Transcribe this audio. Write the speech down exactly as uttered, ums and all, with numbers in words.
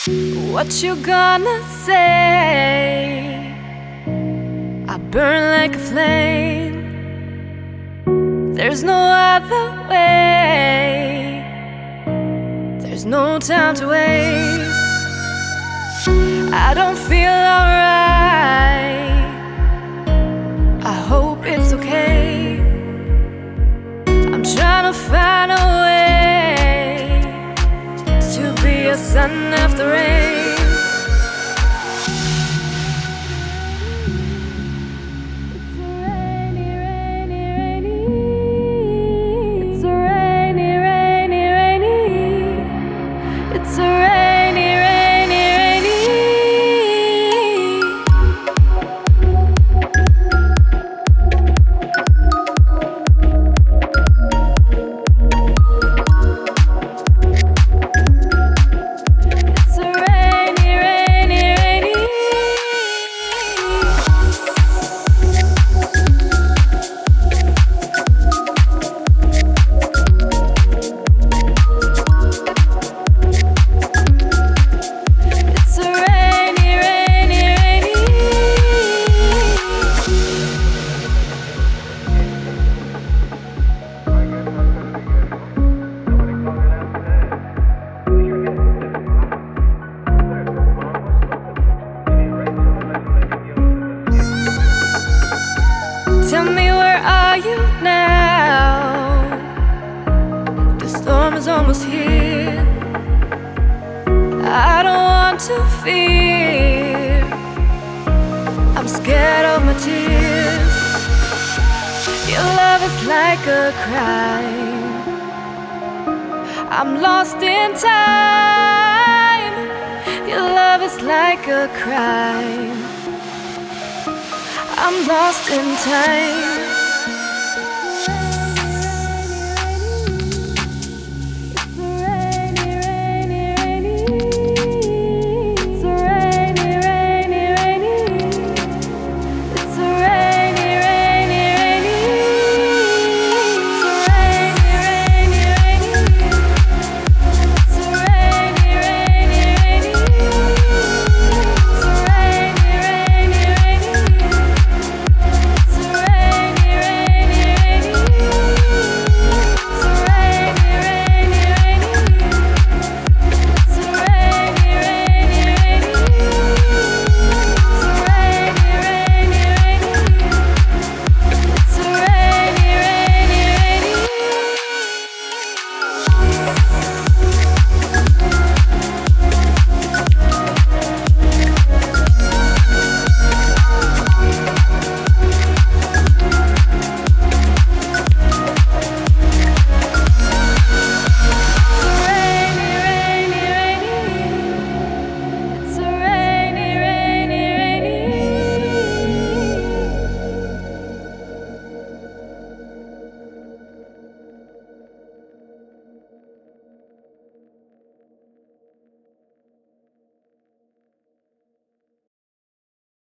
What you gonna say? I burn like a flame. There's no other way. There's no time to waste. I don't feel alright. I hope it's okay. I'm trying to find a way to be a sun after rain. Tell me, where are you now? The storm is almost here. I don't want to fear. I'm scared of my tears. Your love is like a crime. I'm lost in time. Your love is like a crime. I'm lost in time.